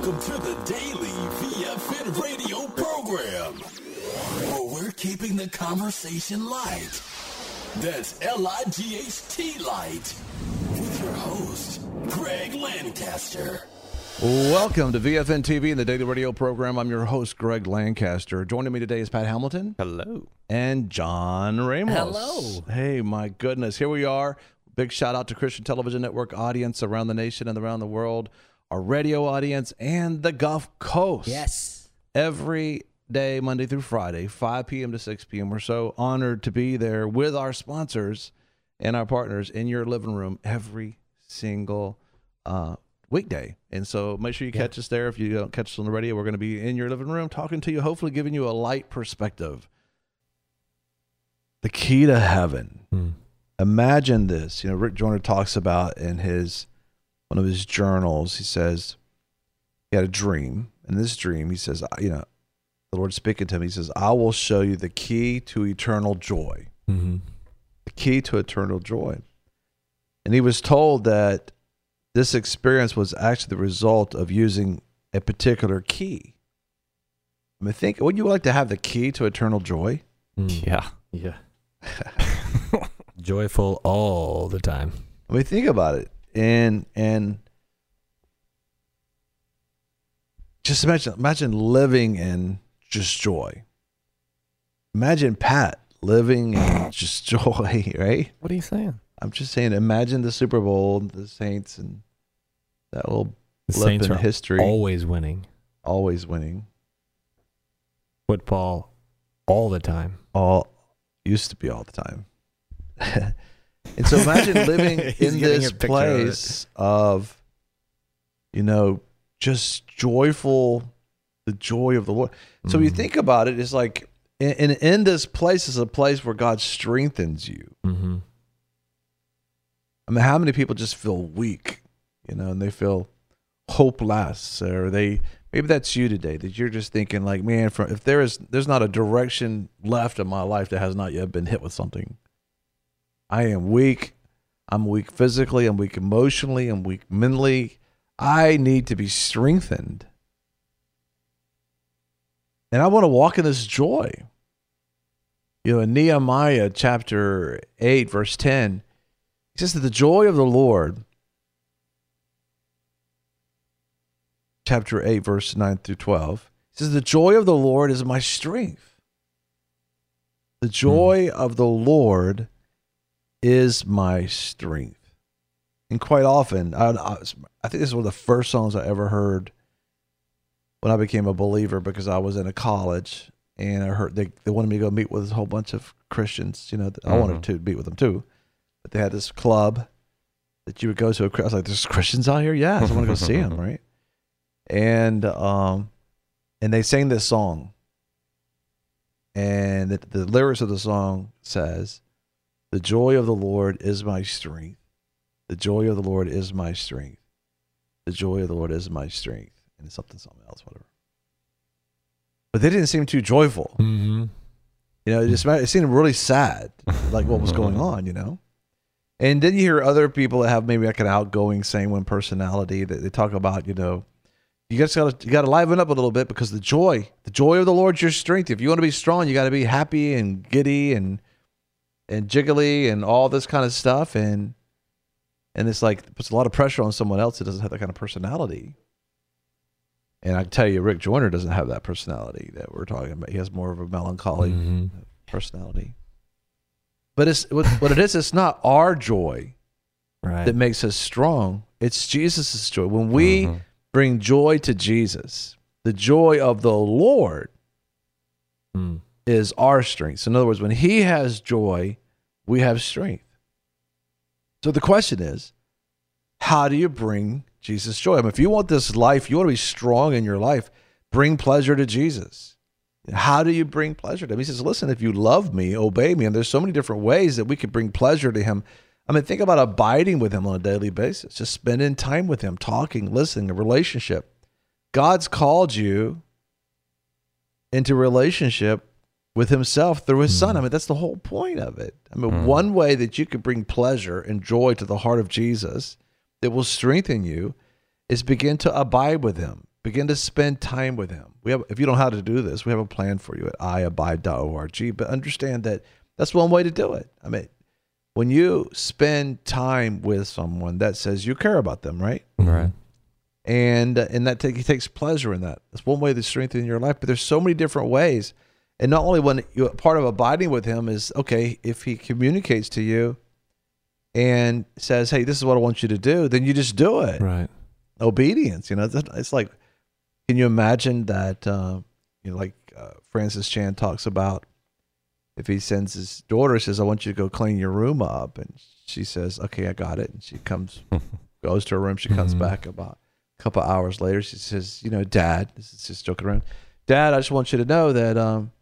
Welcome to the daily VFN radio program, where we're keeping the conversation light. That's L-I-G-H-T light. With your host, Greg Lancaster. Welcome to VFN TV and the daily radio program. I'm your host, Greg Lancaster. Joining me today is Pat Hamilton. Hello. And John Ramos. Hello. Hey, my goodness. Here we are. Big shout out to Christian Television Network audience around the nation and around the world, our radio audience, and the Gulf Coast. Yes. Every day, Monday through Friday, 5 p.m. to 6 p.m. We're so honored to be there with our sponsors and our partners in your living room every single weekday. And so make sure you catch us there. If you don't catch us on the radio, we're going to be in your living room talking to you, hopefully giving you a light perspective. The key to heaven. Imagine this. You know, Rick Joyner talks about in one of his journals, he says he had a dream. In this dream, he says, the Lord speaking to him, he says, I will show you the key to eternal joy. Mm-hmm. The key to eternal joy. And he was told that this experience was actually the result of using a particular key. I mean, wouldn't you like to have the key to eternal joy? Yeah. Joyful all the time. I mean, think about it. And just imagine living in just joy. Imagine Pat living in just joy, right? What are you saying? I'm just saying, imagine the Super Bowl, the Saints, and that little The blip Saints in are history. always winning. Always winning. Football all the time. Used to be all the time. And so imagine living in this place of, just joyful, the joy of the Lord. So you think about it, it's like, in this place is a place where God strengthens you. Mm-hmm. I mean, how many people just feel weak, and they feel hopeless, or maybe that's you today, that you're just thinking like, man, if there's not a direction left in my life that has not yet been hit with something. I am weak. I'm weak physically. I'm weak emotionally. I'm weak mentally. I need to be strengthened. And I want to walk in this joy. In Nehemiah chapter 8, verse 10, he says that the joy of the Lord, chapter 8, verse 9 through 12, he says, the joy of the Lord is my strength. The joy of the Lord is my strength. And quite often, I think this is one of the first songs I ever heard when I became a believer, because I was in a college and I heard they wanted me to go meet with a whole bunch of Christians. I wanted to meet with them too. But they had this club that you would go to. I was like, there's Christians out here? Yeah, I want to go see them, right? And they sang this song. And the lyrics of the song says, the joy of the Lord is my strength. The joy of the Lord is my strength. The joy of the Lord is my strength. And it's something else, whatever. But they didn't seem too joyful. Mm-hmm. It seemed really sad, like what was going on, And then you hear other people that have maybe like an outgoing, sanguine personality that they talk about, you got to liven up a little bit, because the joy of the Lord is your strength. If you want to be strong, you got to be happy and giddy and jiggly and all this kind of stuff. And it's like, it puts a lot of pressure on someone else that doesn't have that kind of personality. And I can tell you, Rick Joyner doesn't have that personality that we're talking about. He has more of a melancholy personality. But what it is, it's not our joy that makes us strong. It's Jesus' joy. When we bring joy to Jesus, the joy of the Lord is our strength. So in other words, when he has joy, we have strength. So the question is, how do you bring Jesus joy? I mean, if you want this life, you want to be strong in your life, bring pleasure to Jesus. How do you bring pleasure to him? He says, listen, if you love me, obey me. And there's so many different ways that we could bring pleasure to him. I mean, think about abiding with him on a daily basis, just spending time with him, talking, listening, a relationship. God's called you into relationship with himself through his son. I mean, that's the whole point of it. I mean, one way that you could bring pleasure and joy to the heart of Jesus that will strengthen you is begin to abide with him. begin to spend time with him. If you don't know how to do this, we have a plan for you at iabide.org. But understand that that's one way to do it. I mean, when you spend time with someone, that says you care about them, right? Right. And he takes pleasure in that. That's one way to strengthen your life. But there's so many different ways. And not only when part of abiding with him is, okay, if he communicates to you and says, hey, this is what I want you to do, then you just do it. Right. Obedience, it's like, can you imagine that, Francis Chan talks about, if he sends his daughter, says, I want you to go clean your room up. And she says, okay, I got it. And she goes to her room. She comes back about a couple hours later. She says, Dad, this is just joking around. Dad, I just want you to know that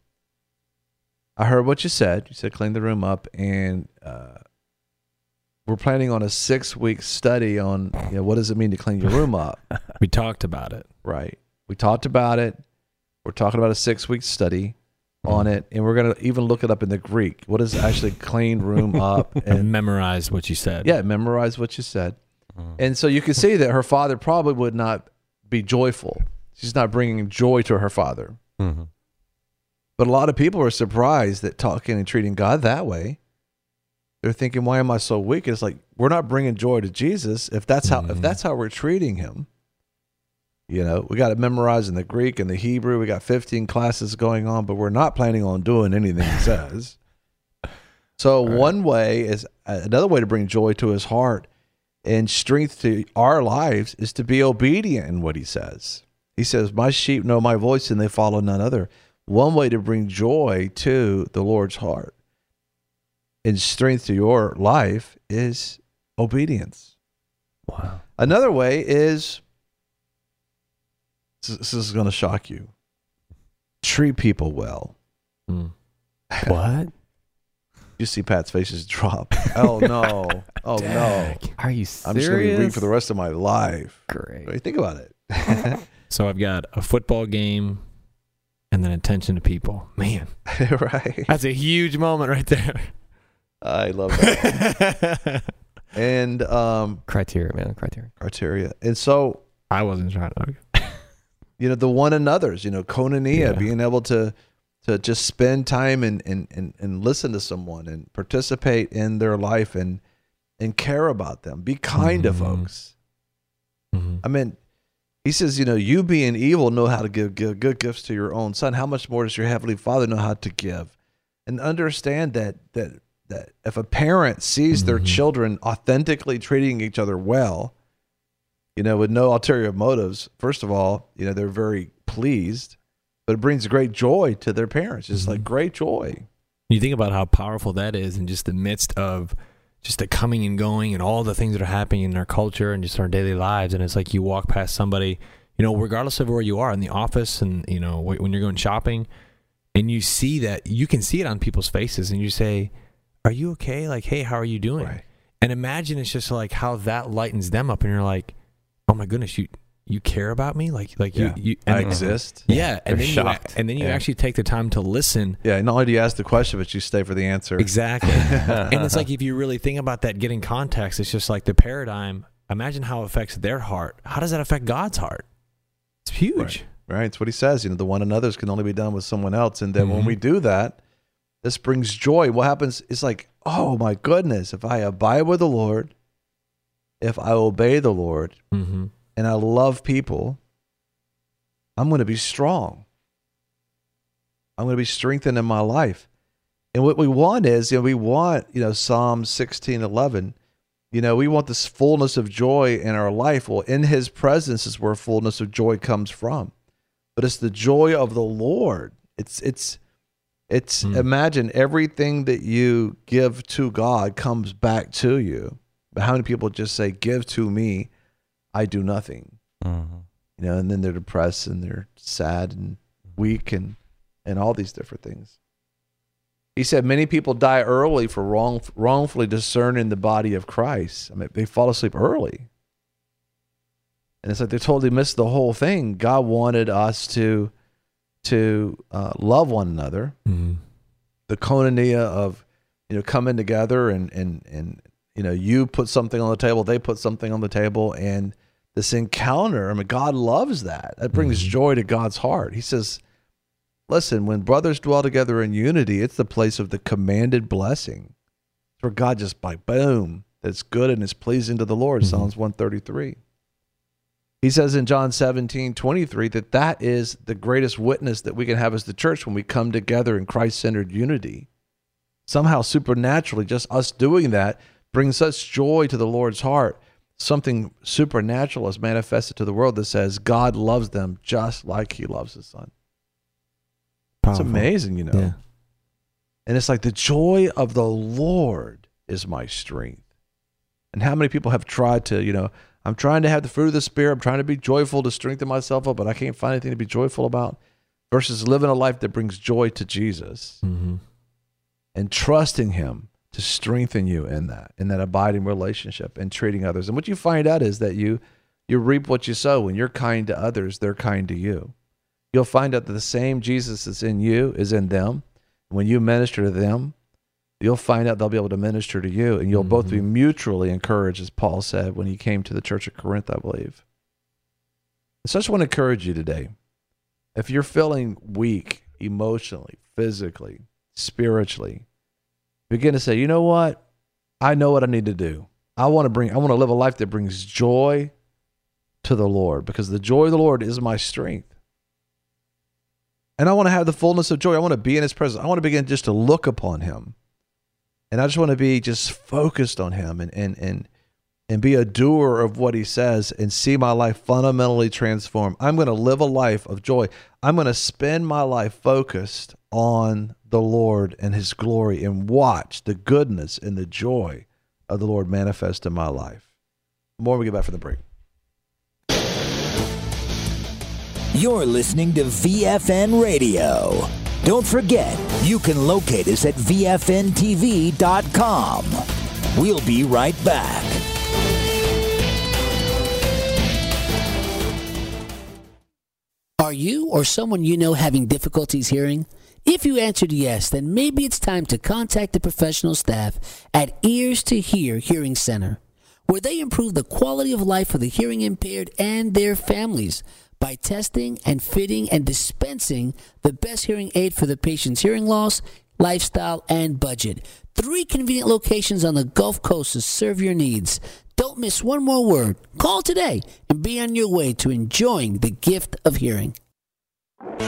I heard what you said. You said clean the room up. And we're planning on a 6-week study on, what does it mean to clean your room up? We talked about it. Right. We talked about it. We're talking about a 6-week study on it, and we're going to even look it up in the Greek. What is actually clean room up? And memorize what you said. Yeah, memorize what you said. And so you can see that her father probably would not be joyful. She's not bringing joy to her father. Mm-hmm. But a lot of people are surprised that talking and treating God that way. They're thinking, why am I so weak? It's like, we're not bringing joy to Jesus if that's how we're treating him. We got to memorize in the Greek and the Hebrew. We got 15 classes going on, but we're not planning on doing anything he says. So another way to bring joy to his heart and strength to our lives is to be obedient in what he says. He says, my sheep know my voice and they follow none other. One way to bring joy to the Lord's heart and strength to your life is obedience. Wow. Another way is, this is going to shock you, treat people well. What? You see Pat's faces drop. Oh, no. Oh, no. Are you serious? I'm just going to be weak for the rest of my life. Great. Think about it. So I've got a football game and then attention to people. Man. Right. That's a huge moment right there. I love that. And criteria, man. Criteria. And so I wasn't trying to. the one another's, koinonia, being able to just spend time and listen to someone and participate in their life and care about them. Be kind to folks. Mm-hmm. I mean, he says, you being evil know how to give good gifts to your own son. How much more does your heavenly Father know how to give? And understand that if a parent sees their children authentically treating each other well, with no ulterior motives, first of all, they're very pleased, but it brings great joy to their parents. It's like great joy. You think about how powerful that is in just the midst of just the coming and going and all the things that are happening in our culture and just our daily lives. And it's like you walk past somebody, regardless of where you are in the office and, when you're going shopping and you see that, you can see it on people's faces and you say, are you okay? Like, hey, how are you doing? Right. And imagine it's just like how that lightens them up and you're like, oh my goodness, you care about me? Like you I exist. Yeah. And They're then shocked. you actually take the time to listen. Yeah. Not only do you ask the question, but you stay for the answer. Exactly. And it's like, if you really think about that, getting context, it's just like the paradigm. Imagine how it affects their heart. How does that affect God's heart? It's huge. Right. It's what he says. The one another's can only be done with someone else. And then when we do that, this brings joy. What happens is like, oh my goodness, if I abide with the Lord, if I obey the Lord, and I love people, I'm going to be strong. I'm going to be strengthened in my life. And what we want is, we want, Psalm 16:11, we want this fullness of joy in our life. Well, in his presence is where fullness of joy comes from. But it's the joy of the Lord. It's imagine everything that you give to God comes back to you. But how many people just say, give to me, I do nothing. And then they're depressed and they're sad and weak and all these different things. He said many people die early for wrongfully discerning the body of Christ. I mean, they fall asleep early. And it's like they totally missed the whole thing. God wanted us to love one another. The koinonia of, coming together and you put something on the table, they put something on the table, and this encounter. I mean, God loves that. That brings joy to God's heart. He says, listen, when brothers dwell together in unity, it's the place of the commanded blessing. It's where God just like, boom, that's good and is pleasing to the Lord, Psalms 133. He says in John 17:23 that is the greatest witness that we can have as the church when we come together in Christ-centered unity. Somehow, supernaturally, just us doing that brings such joy to the Lord's heart. Something supernatural is manifested to the world that says God loves them just like he loves his son. Powerful. It's amazing, you know. Yeah. And it's like the joy of the Lord is my strength. And how many people have tried to, you know, I'm trying to have the fruit of the Spirit. I'm trying to be joyful to strengthen myself up, but I can't find anything to be joyful about. Versus living a life that brings joy to Jesus and trusting him to strengthen you in that abiding relationship and treating others. And what you find out is that you reap what you sow. When you're kind to others, they're kind to you. You'll find out that the same Jesus that's in you is in them. When you minister to them, you'll find out they'll be able to minister to you, and you'll both be mutually encouraged, as Paul said when he came to the church at Corinth, I believe. So I just want to encourage you today. If you're feeling weak emotionally, physically, spiritually, begin to say, you know what? I know what I need to do. I want to live a life that brings joy to the Lord, because the joy of the Lord is my strength. And I want to have the fullness of joy. I want to be in his presence. I want to begin just to look upon him. And I just want to be just focused on him and be a doer of what he says and see my life fundamentally transformed. I'm going to live a life of joy. I'm going to spend my life focused on the Lord and his glory and watch the goodness and the joy of the Lord manifest in my life. More when we get back from the break. You're listening to VFN Radio. Don't forget, you can locate us at VFNTV.com. We'll be right back. Are you or someone you know having difficulties hearing? If you answered yes, then maybe it's time to contact the professional staff at Ears to Hear Hearing Center, where they improve the quality of life for the hearing impaired and their families by testing and fitting and dispensing the best hearing aid for the patient's hearing loss, lifestyle, and budget. 3 convenient locations on the Gulf Coast to serve your needs. Don't miss one more word. Call today and be on your way to enjoying the gift of hearing. The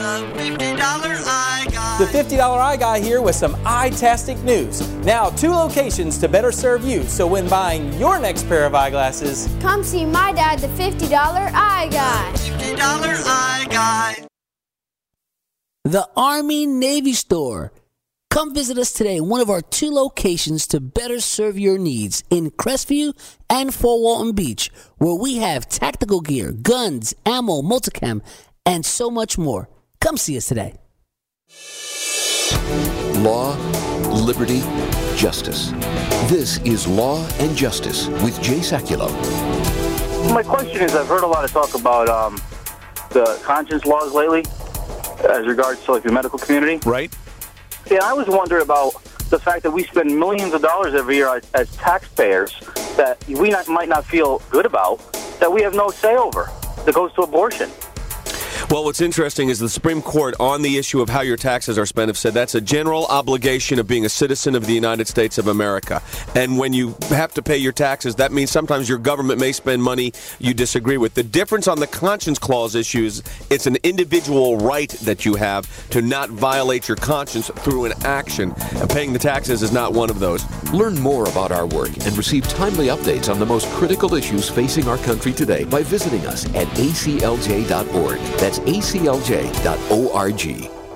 $50 Eye Guy here with some eye-tastic news. Now 2 locations to better serve you, so when buying your next pair of eyeglasses, come see my dad, the $50 Eye Guy. $50 Eye Guy. The Army Navy Store. Come visit us today in one of our 2 locations to better serve your needs in Crestview and Fort Walton Beach, where we have tactical gear, guns, ammo, multicam, and so much more. Come see us today. Law, liberty, justice. This is Law and Justice with Jay Sekulow. My question is, I've heard a lot of talk about the conscience laws lately as regards to like the medical community. Right. Yeah, I was wondering about the fact that we spend millions of dollars every year as taxpayers that we might not feel good about, that we have no say over, that goes to abortion. Well, what's interesting is the Supreme Court on the issue of how your taxes are spent have said that's a general obligation of being a citizen of the United States of America. And when you have to pay your taxes, that means sometimes your government may spend money you disagree with. The difference on the conscience clause issues, it's an individual right that you have to not violate your conscience through an action. And paying the taxes is not one of those. Learn more about our work and receive timely updates on the most critical issues facing our country today by visiting us at aclj.org. That's aclj.org.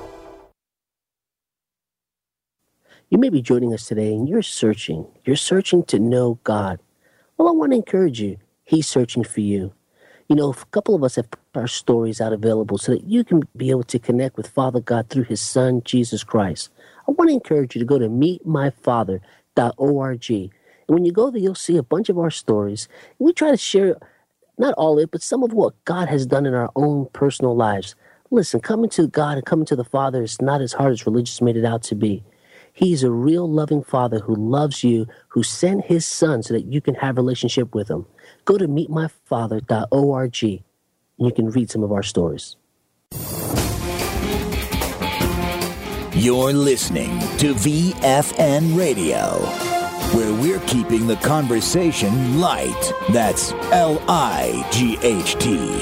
You may be joining us today and you're searching. You're searching to know God. Well, I want to encourage you. He's searching for you. You know, a couple of us have put our stories out available so that you can be able to connect with Father God through his Son, Jesus Christ. I want to encourage you to go to meetmyfather.org. And when you go there, you'll see a bunch of our stories. And we try to share not all of it, but some of what God has done in our own personal lives. Listen, coming to God and coming to the Father is not as hard as religious made it out to be. He's a real loving Father who loves you, who sent his Son so that you can have a relationship with him. Go to meetmyfather.org and you can read some of our stories. You're listening to VFN Radio, where we're keeping the conversation light. That's LIGHT,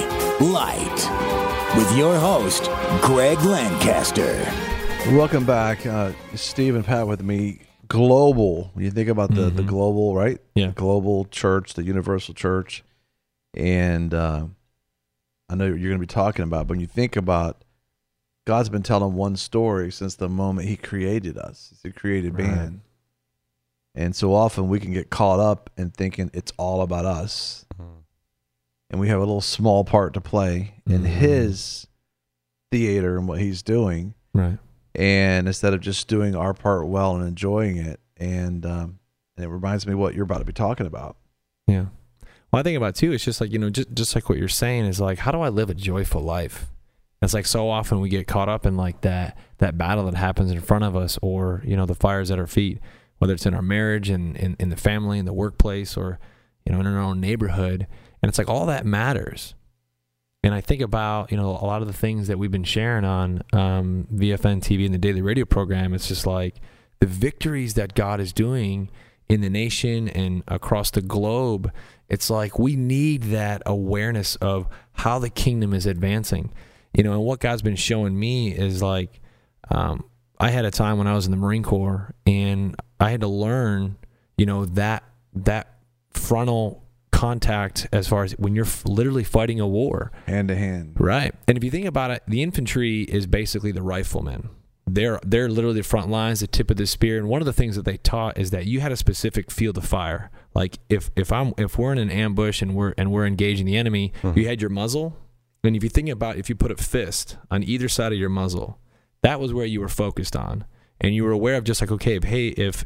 light. With your host, Greg Lancaster. Welcome back. Steve and Pat with me. Global. When you think about the global, right? Yeah. The global church, the universal church. And I know you're going to be talking about, but when you think about God's been telling one story since the moment he created us. He created man. And so often we can get caught up in thinking it's all about us. And we have a little small part to play in his theater and what he's doing. Right. And instead of just doing our part well and enjoying it. And it reminds me of what you're about to be talking about. Yeah. Well, I think about too, it's just like, just like what you're saying is like, how do I live a joyful life? It's like so often we get caught up in like that battle that happens in front of us, or, the fires at our feet, whether it's in our marriage and in the family, in the workplace, or, in our own neighborhood. And it's like all that matters. And I think about, a lot of the things that we've been sharing on VFN TV and the daily radio program. It's just like the victories that God is doing in the nation and across the globe. It's like we need that awareness of how the kingdom is advancing. And what God's been showing me is like, I had a time when I was in the Marine Corps and I had to learn, that frontal contact as far as when you're literally fighting a war. Hand to hand. Right. And if you think about it, the infantry is basically the riflemen. They're literally the front lines, the tip of the spear. And one of the things that they taught is that you had a specific field of fire. Like if we're in an ambush and we're engaging the enemy, you had your muzzle. And if you think about, if you put a fist on either side of your muzzle, that was where you were focused on, and you were aware of just like, okay, if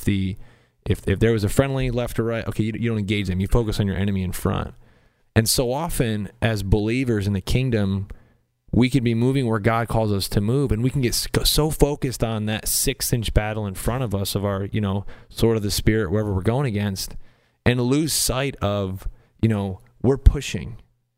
there was a friendly left or right, okay, you don't engage them. You focus on your enemy in front. And so often as believers in the kingdom, we could be moving where God calls us to move, and we can get so focused on that 6-inch battle in front of us of our, sort of the spirit, wherever we're going against, and lose sight of, we're pushing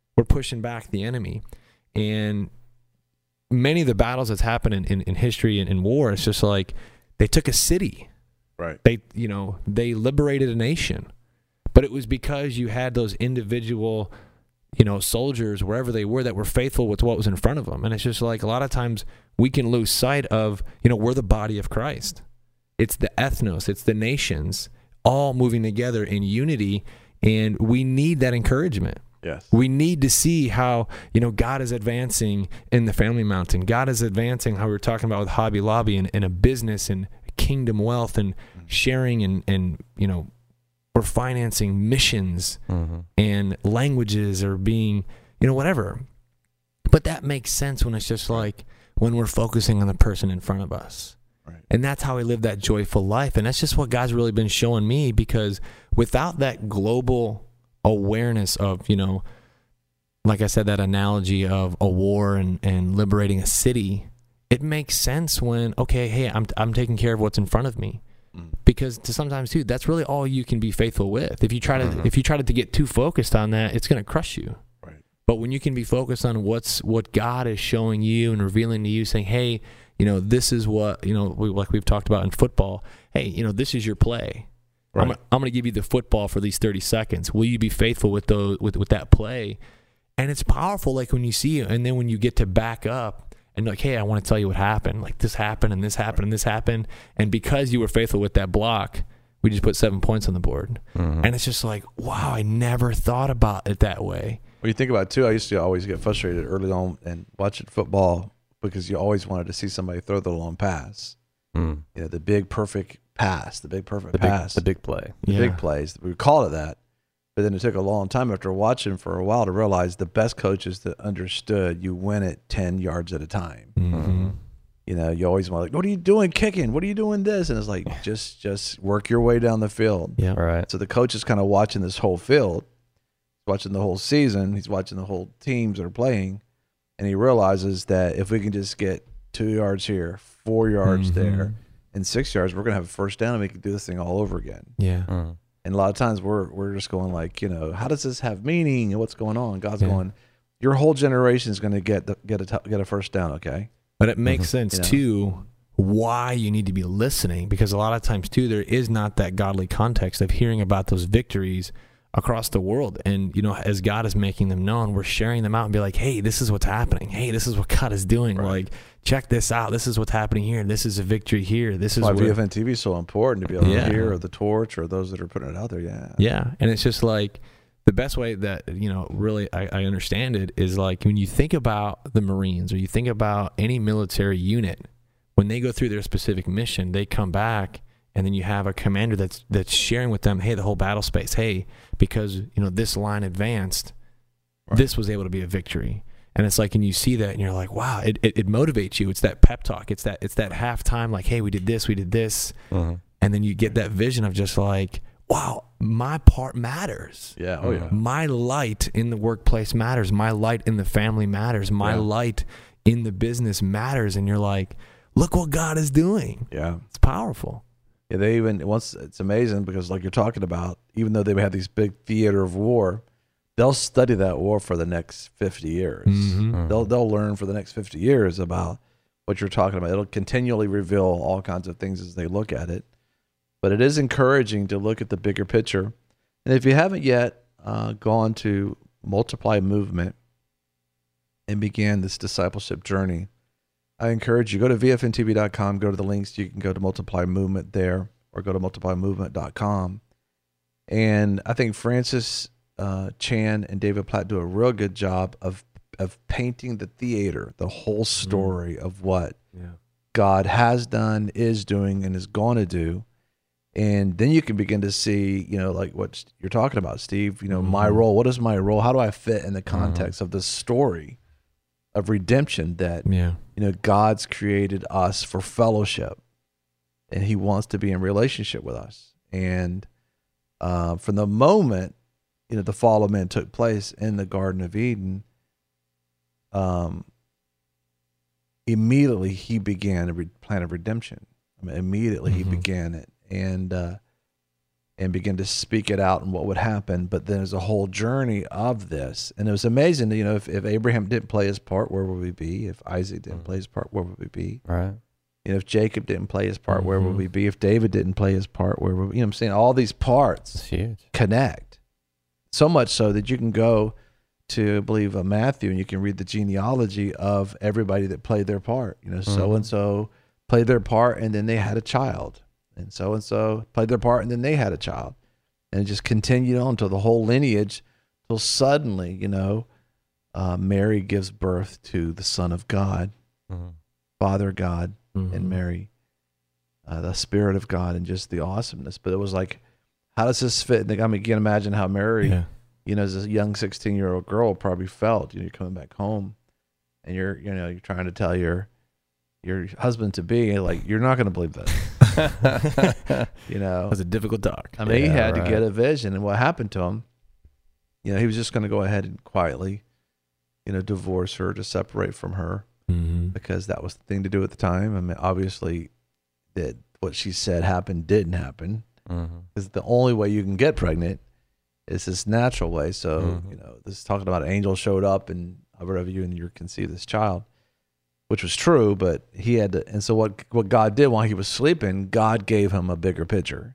back the enemy. And many of the battles that's happened in history and in war, it's just like they took a city. Right. They liberated a nation. But it was because you had those individual, soldiers, wherever they were, that were faithful with what was in front of them. And it's just like a lot of times we can lose sight of, we're the body of Christ. It's the ethnos, it's the nations all moving together in unity, and we need that encouragement. Yes. We need to see how, God is advancing in the Family Mountain. God is advancing how we were talking about with Hobby Lobby and a business and kingdom wealth and sharing and we're financing missions and languages are being, whatever. But that makes sense when it's just like when we're focusing on the person in front of us. Right. And that's how we live that joyful life. And that's just what God's really been showing me, because without that global awareness of, like I said, that analogy of a war and liberating a city, it makes sense when, okay, hey, I'm taking care of what's in front of me. Because to sometimes too, that's really all you can be faithful with. If you try to get too focused on that, it's going to crush you. Right. But when you can be focused on what God is showing you and revealing to you, saying, hey, this is what, like we've talked about in football. Hey, this is your play. Right. I'm going to give you the football for these 30 seconds. Will you be faithful with that play? And it's powerful, like when you see it, and then when you get to back up and like, hey, I want to tell you what happened. Like this happened and this happened and this happened. And because you were faithful with that block, we just put 7 points on the board. And it's just like, wow, I never thought about it that way. Well, you think about it too, I used to always get frustrated early on and watching football because you always wanted to see somebody throw the long pass. The big perfect pass, the big play. Big plays. We call it that. But then it took a long time after watching for a while to realize the best coaches that understood you win it 10 yards at a time. You always want, like, what are you doing kicking? What are you doing this? And it's like, just work your way down the field. Yeah. Right. So the coach is kind of watching this whole field, watching the whole season. He's watching the whole teams that are playing. And he realizes that if we can just get 2 yards here, 4 yards there, in 6 yards, we're going to have a first down and we can do this thing all over again. Yeah. And a lot of times we're just going like, how does this have meaning and what's going on? God's going, your whole generation is going to get a first down, okay? But it makes sense too why you need to be listening, because a lot of times too there is not that godly context of hearing about those victories across the world. And as God is making them known, we're sharing them out and be like, hey, this is what's happening. Hey, this is what God is doing. Right. Like, check this out. This is what's happening here. This is a victory here. This is why where VFN TV is so important, to be able to hear the torch or those that are putting it out there. Yeah. And it's just like the best way that, really I understand it is like when you think about the Marines or you think about any military unit, when they go through their specific mission, they come back and then you have a commander that's sharing with them, hey, the whole battle space, hey, because, this line advanced, this was able to be a victory. And it's like, and you see that and you're like, wow, it motivates you. It's that pep talk. It's that halftime, like, hey, we did this. And then you get that vision of just like, wow, my part matters. Yeah. Oh, yeah. My light in the workplace matters. My light in the family matters. My light in the business matters. And you're like, look what God is doing. Yeah. It's powerful. Yeah, it's amazing because like you're talking about, even though they have these big theater of war, they'll study that war for the next 50 years. They'll learn for the next 50 years about what you're talking about. It'll continually reveal all kinds of things as they look at it. But it is encouraging to look at the bigger picture. And if you haven't yet gone to Multiply Movement and began this discipleship journey, I encourage you, go to VFNTV.com, go to the links. You can go to Multiply Movement there or go to multiplymovement.com. And I think Francis Chan and David Platt do a real good job of painting the theater, the whole story of what God has done, is doing, and is going to do. And then you can begin to see, like what you're talking about, Steve, my role. What is my role? How do I fit in the context of this story of redemption that, God's created us for fellowship and he wants to be in relationship with us. And from the moment, the fall of man took place in the Garden of Eden, immediately he began a plan of redemption. Immediately he began it. And begin to speak it out and what would happen. But then there's a whole journey of this. And it was amazing, if Abraham didn't play his part, where would we be? If Isaac didn't play his part, where would we be? Right. If Jacob didn't play his part, where would we be? If David didn't play his part, where would we? I'm saying all these parts connect. So much so that you can go to, I believe, Matthew, and you can read the genealogy of everybody that played their part. So-and-so played their part, and then they had a child. And so played their part, and then they had a child. And it just continued on to the whole lineage till suddenly, Mary gives birth to the Son of God, Father God, and Mary, the Spirit of God, and just the awesomeness. But it was like, how does this fit? I mean, you can imagine how Mary, as a young 16-year-old girl probably felt. You're coming back home, and you're trying to tell your husband to be, like, you're not going to believe this. It was a difficult talk. I mean, he had to get a vision, and what happened to him, he was just going to go ahead and quietly, divorce her, to separate from her, because that was the thing to do at the time. I mean, obviously, that what she said didn't happen, because the only way you can get pregnant is this natural way. So, this is talking about an angel showed up and hovered over you, and you conceived this child. Which was true, but he had to. And so what God did while he was sleeping, God gave him a bigger picture.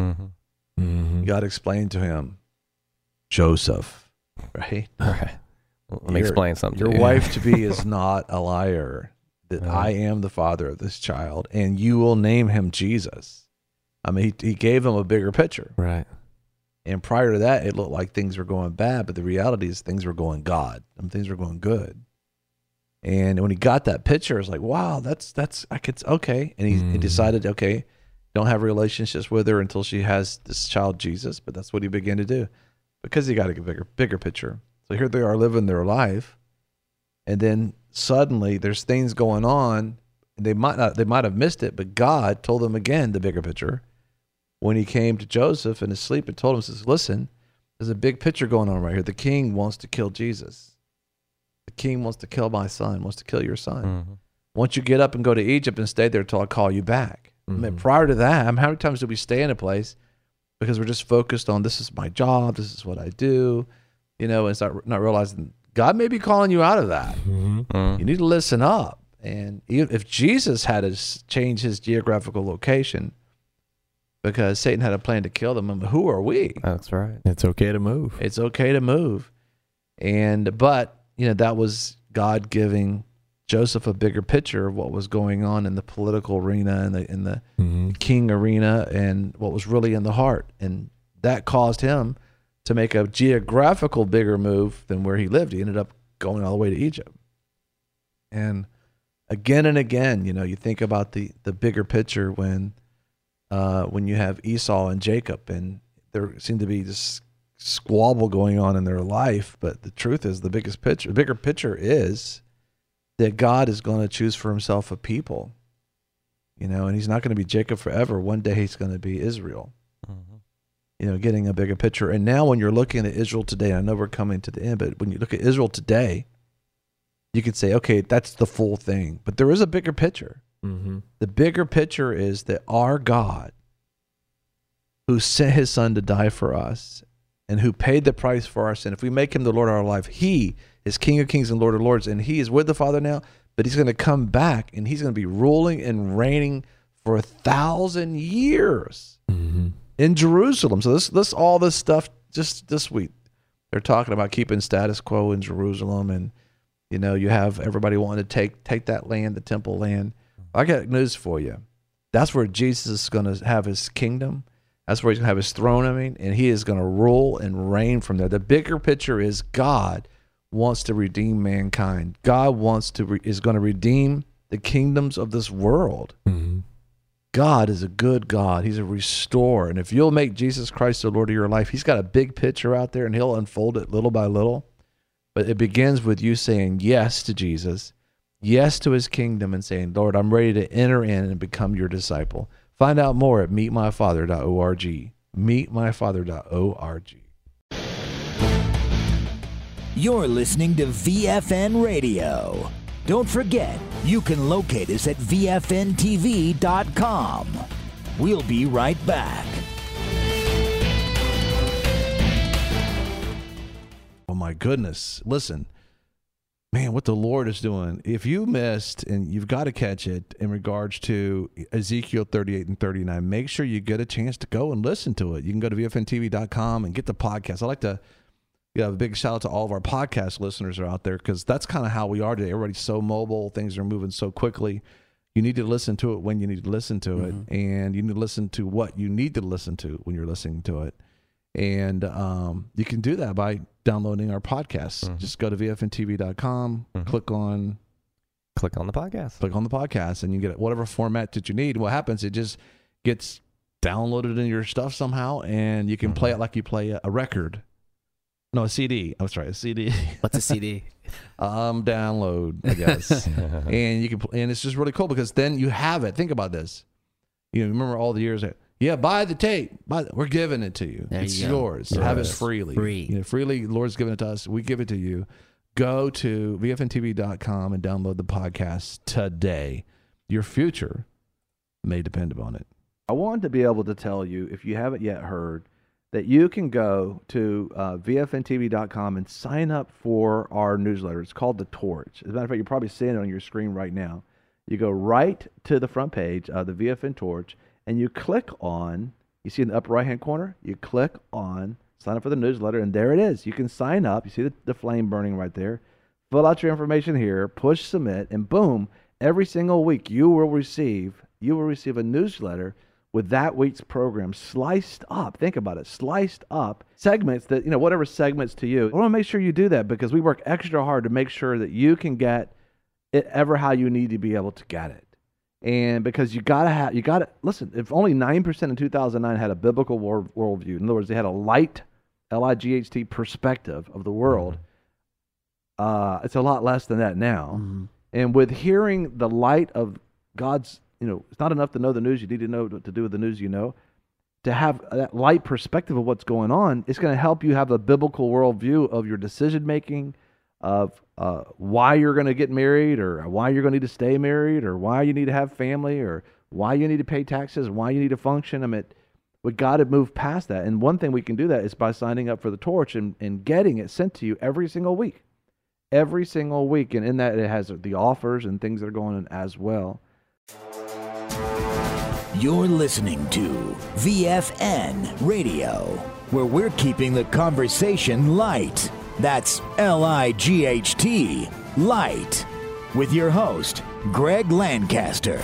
God explained to him, Joseph, right? Right. Let me explain something. Your wife to be is not a liar. That I am the father of this child, and you will name him Jesus. I mean, he gave him a bigger picture. Right. And prior to that, it looked like things were going bad, but the reality is things were going God. And things were going good. And when he got that picture, it's like, wow, okay. And he decided, okay, don't have relationships with her until she has this child, Jesus. But that's what he began to do because he got a bigger picture. So here they are living their life. And then suddenly there's things going on. And they might have missed it, but God told them again the bigger picture. When he came to Joseph in his sleep and told him, says, listen, there's a big picture going on right here. The king wants to kill Jesus. The king wants to kill my son, wants to kill your son. Once you get up and go to Egypt and stay there till I call you back. I mean, prior to that, how many times did we stay in a place because we're just focused on this is my job, this is what I do, and it's not realizing God may be calling you out of that. You need to listen up. And if Jesus had to change his geographical location because Satan had a plan to kill them, who are we? That's right. It's okay to move. It's okay to move. But that was God giving Joseph a bigger picture of what was going on in the political arena and in the king arena and what was really in the heart. And that caused him to make a geographical bigger move than where he lived. He ended up going all the way to Egypt. And again and again, you think about the bigger picture when you have Esau and Jacob, and there seemed to be this squabble going on in their life. But the truth is, the bigger picture is that God is going to choose for himself a people, and he's not going to be Jacob forever. One day he's going to be Israel, getting a bigger picture. And now when you're looking at Israel today, I know we're coming to the end, but when you look at Israel today, you could say, okay, that's the full thing. But there is a bigger picture. The bigger picture is that our God, who sent his son to die for us and who paid the price for our sin, if we make him the Lord of our life, he is King of Kings and Lord of Lords, and he is with the Father now, but he's going to come back and he's going to be ruling and reigning for 1,000 years in Jerusalem. So all this stuff just this week, they're talking about keeping status quo in Jerusalem, and you have everybody wanting to take that land, the temple land. I got news for you. That's where Jesus is going to have his kingdom. That's where he's going to have his throne, and he is going to rule and reign from there. The bigger picture is God wants to redeem mankind. God is going to redeem the kingdoms of this world. God is a good God. He's a restorer. And if you'll make Jesus Christ the Lord of your life, he's got a big picture out there, and he'll unfold it little by little. But it begins with you saying yes to Jesus, yes to his kingdom, and saying, Lord, I'm ready to enter in and become your disciple. Find out more at meetmyfather.org. Meetmyfather.org. You're listening to VFN Radio. Don't forget, you can locate us at VFNTV.com. We'll be right back. Oh my goodness. Listen, man, what the Lord is doing. If you missed, and you've got to catch it in regards to Ezekiel 38 and 39, make sure you get a chance to go and listen to it. You can go to VFNTV.com and get the podcast. I like to a big shout out to all of our podcast listeners that are out there, because that's kind of how we are today. Everybody's so mobile. Things are moving so quickly. You need to listen to it when you need to listen to it, and you need to listen to what you need to listen to when you're listening to it. And you can do that by downloading our podcasts. Just go to VFNTV.com, click on the podcast. Click on the podcast, and you get whatever format that you need. What happens, it just gets downloaded in your stuff somehow, and you can play it like you play a record. No, a CD. I'm sorry, a CD. What's a CD? Download, I guess. And you can, and it's just really cool because then you have it. Think about this. Remember all the years that, buy the tape. We're giving it to you. It's yours. Yes. Have it freely. Freely. The Lord's given it to us. We give it to you. Go to VFNTV.com and download the podcast today. Your future may depend upon it. I wanted to be able to tell you, if you haven't yet heard, that you can go to VFNTV.com and sign up for our newsletter. It's called The Torch. As a matter of fact, you're probably seeing it on your screen right now. You go right to the front page of the VFN Torch, and you click on, you see in the upper right-hand corner, you click on sign up for the newsletter, and there it is. You can sign up. You see the flame burning right there. Fill out your information here, push submit, and boom, every single week you will receive a newsletter with that week's program sliced up. Think about it, sliced up segments that, whatever segments to you. I want to make sure you do that because we work extra hard to make sure that you can get it ever how you need to be able to get it. And because you gotta listen, if only 9% in 2009 had a biblical worldview, in other words, they had a light, L-I-G-H-T perspective of the world, it's a lot less than that now. And with hearing the light of God's, it's not enough to know the news. You need to know what to do with the news you know. To have that light perspective of what's going on, it's going to help you have a biblical worldview of your decision-making, of why you're going to get married, or why you're going to need to stay married, or why you need to have family, or why you need to pay taxes, why you need to function. I mean, we got to move past that. And one thing we can do that is by signing up for the Torch and getting it sent to you every single week. Every single week. And in that, it has the offers and things that are going on as well. You're listening to VFN Radio, where we're keeping the conversation light. That's LIGHT, light. With your host, Greg Lancaster.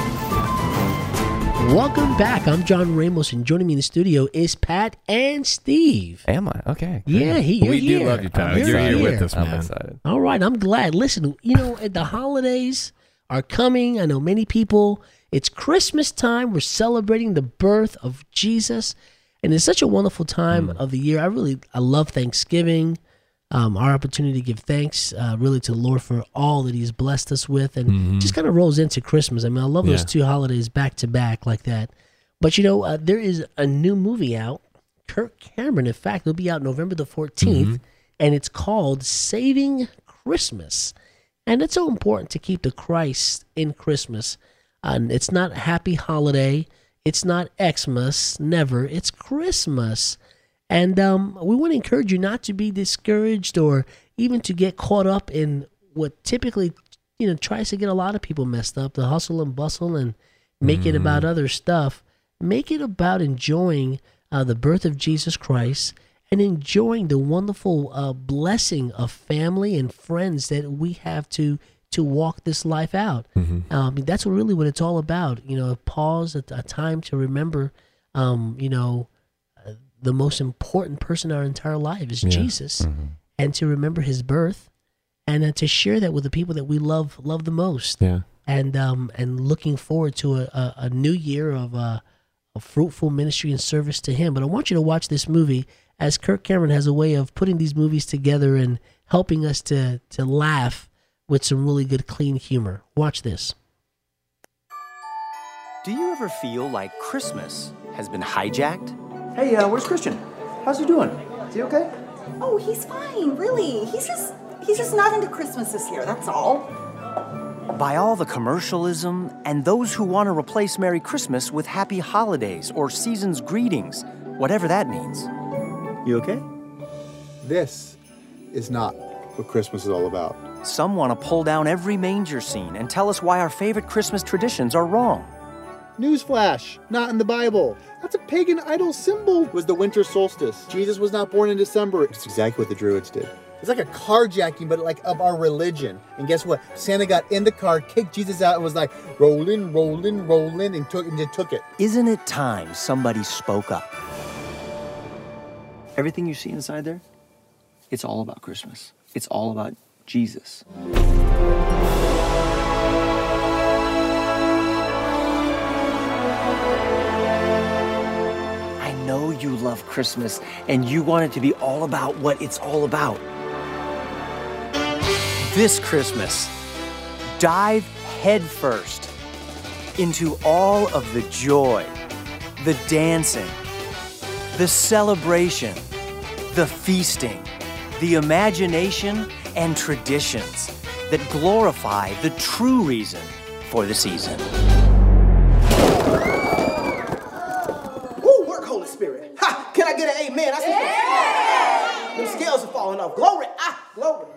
Welcome back. I'm John Ramos, and joining me in the studio is Pat and Steve. Am I? Okay. Yeah, you're we here. do love you, Pat. You're You're here here with us, man. I'm excited. All right, I'm glad. Listen, the holidays are coming. I know many people. It's Christmas time. We're celebrating the birth of Jesus, and it's such a wonderful time of the year. I love Thanksgiving. Our opportunity to give thanks really to the Lord for all that He's blessed us with, and just kind of rolls into Christmas. I mean, I love those two holidays back to back like that. But there is a new movie out. Kirk Cameron, in fact, it'll be out November the 14th, and it's called Saving Christmas. And it's so important to keep the Christ in Christmas. It's not Happy Holiday. It's not Xmas. Never. It's Christmas. And we want to encourage you not to be discouraged or even to get caught up in what typically, tries to get a lot of people messed up, the hustle and bustle, and make it about other stuff. Make it about enjoying the birth of Jesus Christ and enjoying the wonderful blessing of family and friends that we have to walk this life out. That's really what it's all about. A pause, a time to remember, the most important person in our entire life is Jesus, and to remember His birth, and to share that with the people that we love the most. Yeah. And looking forward to a new year of a fruitful ministry and service to Him. But I want you to watch this movie, as Kirk Cameron has a way of putting these movies together and helping us to laugh with some really good, clean humor. Watch this. Do you ever feel like Christmas has been hijacked? Hey, where's Christian? How's he doing? Is he okay? Oh, he's fine, really. He's just not into Christmas this year, that's all. By all the commercialism and those who want to replace Merry Christmas with Happy Holidays or Season's Greetings, whatever that means. You okay? This is not what Christmas is all about. Some want to pull down every manger scene and tell us why our favorite Christmas traditions are wrong. Newsflash, not in the Bible. That's a pagan idol symbol. It was the winter solstice. Jesus was not born in December. It's exactly what the Druids did. It's like a carjacking, but like of our religion. And guess what? Santa got in the car, kicked Jesus out, and was like, rolling, rolling, rolling, and took it. Isn't it time somebody spoke up? Everything you see inside there, it's all about Christmas. It's all about Jesus. I know you love Christmas and you want it to be all about what it's all about. This Christmas, dive headfirst into all of the joy, the dancing, the celebration, the feasting, the imagination and traditions that glorify the true reason for the season. Woo, work, Holy Spirit. Ha! Can I get an amen? I see the scales are falling off. Glory. Glory.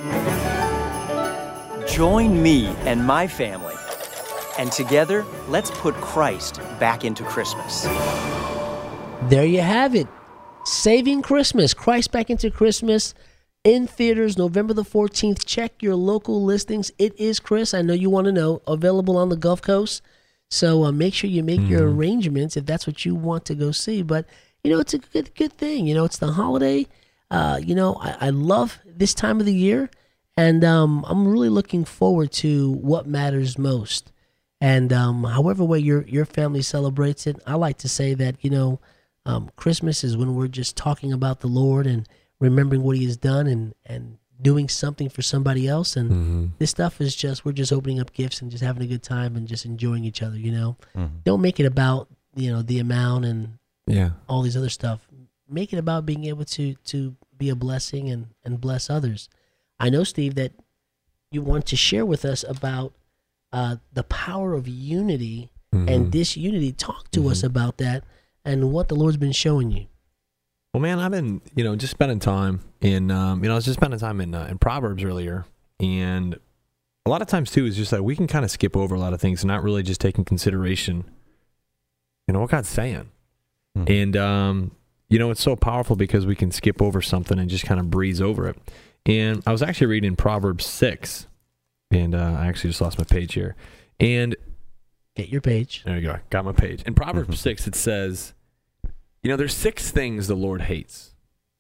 Join me and my family, and together, let's put Christ back into Christmas. There you have it. Saving Christmas, Christ Back into Christmas, in theaters November the 14th. Check your local listings. It is Chris. I know you want to know. Available on the Gulf Coast. So make sure you make your arrangements if that's what you want to go see. But, it's a good thing. It's the holiday. I love this time of the year. And I'm really looking forward to what matters most. And however way your family celebrates it, I like to say that, Christmas is when we're just talking about the Lord and remembering what He has done and doing something for somebody else. And this stuff is we're just opening up gifts and just having a good time and just enjoying each other, Don't make it about, the amount and all these other stuff. Make it about being able to be a blessing and bless others. I know, Steve, that you want to share with us about the power of unity and disunity. Talk to us about that and what the Lord's been showing you. Well, man, I've been, just spending time in, I was just spending time in Proverbs earlier, and a lot of times too is just that we can kind of skip over a lot of things and not really just take in consideration, what God's saying. And, it's so powerful because we can skip over something and just kind of breeze over it. And I was actually reading Proverbs 6, and I actually just lost my page here. And get your page. There you go. Got my page. In Proverbs 6, it says, there's 6 things the Lord hates.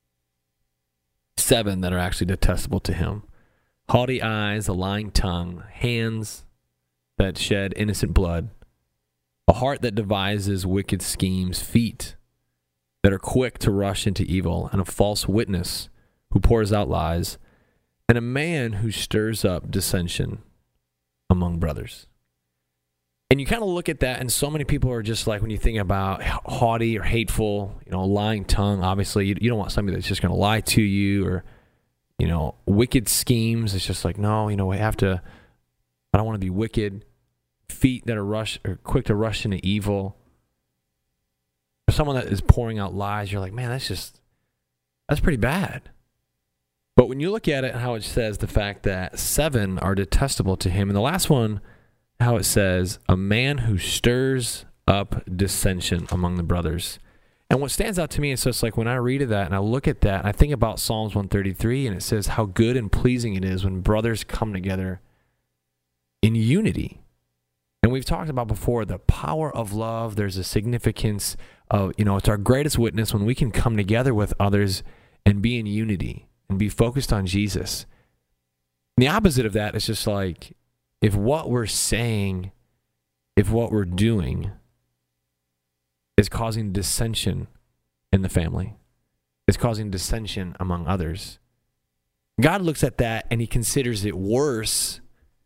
7 that are actually detestable to him. Haughty eyes, a lying tongue, hands that shed innocent blood, a heart that devises wicked schemes, feet that are quick to rush into evil, and a false witness who pours out lies, and a man who stirs up dissension among brothers. And you kind of look at that, and so many people are just like, when you think about haughty or hateful, lying tongue, obviously you don't want somebody that's just going to lie to you, or, wicked schemes. It's just like, no, I don't want to be wicked. Feet that are quick to rush into evil. Or someone that is pouring out lies, you're like, man, that's pretty bad. But when you look at it and how it says the fact that 7 are detestable to him, and the last one, how it says, a man who stirs up dissension among the brothers. And what stands out to me is just like when I read that and I look at that, and I think about Psalms 133, and it says how good and pleasing it is when brothers come together in unity. And we've talked about before the power of love. There's a significance of, it's our greatest witness when we can come together with others and be in unity and be focused on Jesus. And the opposite of that is just like, if what we're saying, if what we're doing is causing dissension in the family, is causing dissension among others, God looks at that and he considers it worse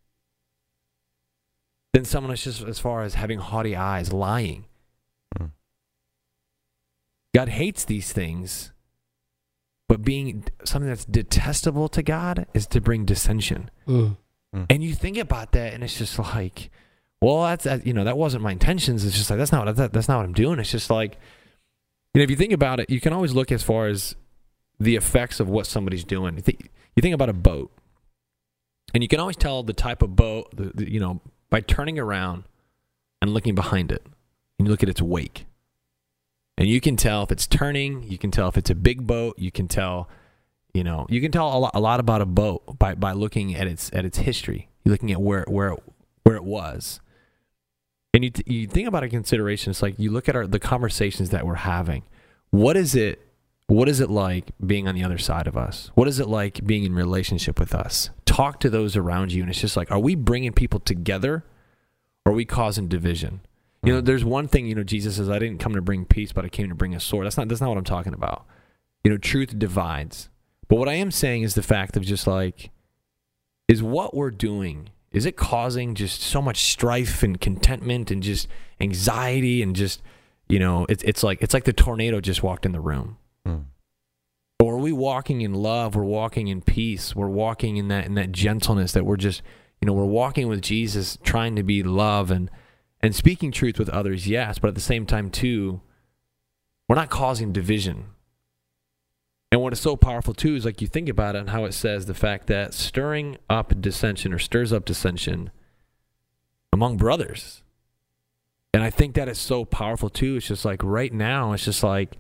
than someone that's just as far as having haughty eyes, lying. God hates these things, but being something that's detestable to God is to bring dissension. And you think about that, and it's just like, well, that wasn't my intentions. It's just like that's not what I'm doing. It's just like, if you think about it, you can always look as far as the effects of what somebody's doing. You think about a boat, and you can always tell the type of boat, by turning around and looking behind it, and you look at its wake, and you can tell if it's turning. You can tell if it's a big boat. You can tell. You can tell a lot about a boat by looking at its history. You're looking at where it was, and you think about a consideration. It's like you look at the conversations that we're having. What is it like being on the other side of us? What is it like being in relationship with us? Talk to those around you, and it's just like, are we bringing people together, or are we causing division? There's one thing. Jesus says, "I didn't come to bring peace, but I came to bring a sword." That's not what I'm talking about. Truth divides. But what I am saying is the fact of just like, is what we're doing, is it causing just so much strife and contentment and just anxiety and just, it's like the tornado just walked in the room. Or are we walking in love? We're walking in peace. We're walking in that gentleness that we're just, we're walking with Jesus, trying to be love and speaking truth with others, yes, but at the same time too, we're not causing division. And what is so powerful, too, is like you think about it and how it says the fact that stirring up dissension or stirs up dissension among brothers. And I think that is so powerful, too. It's just like right now, it's just like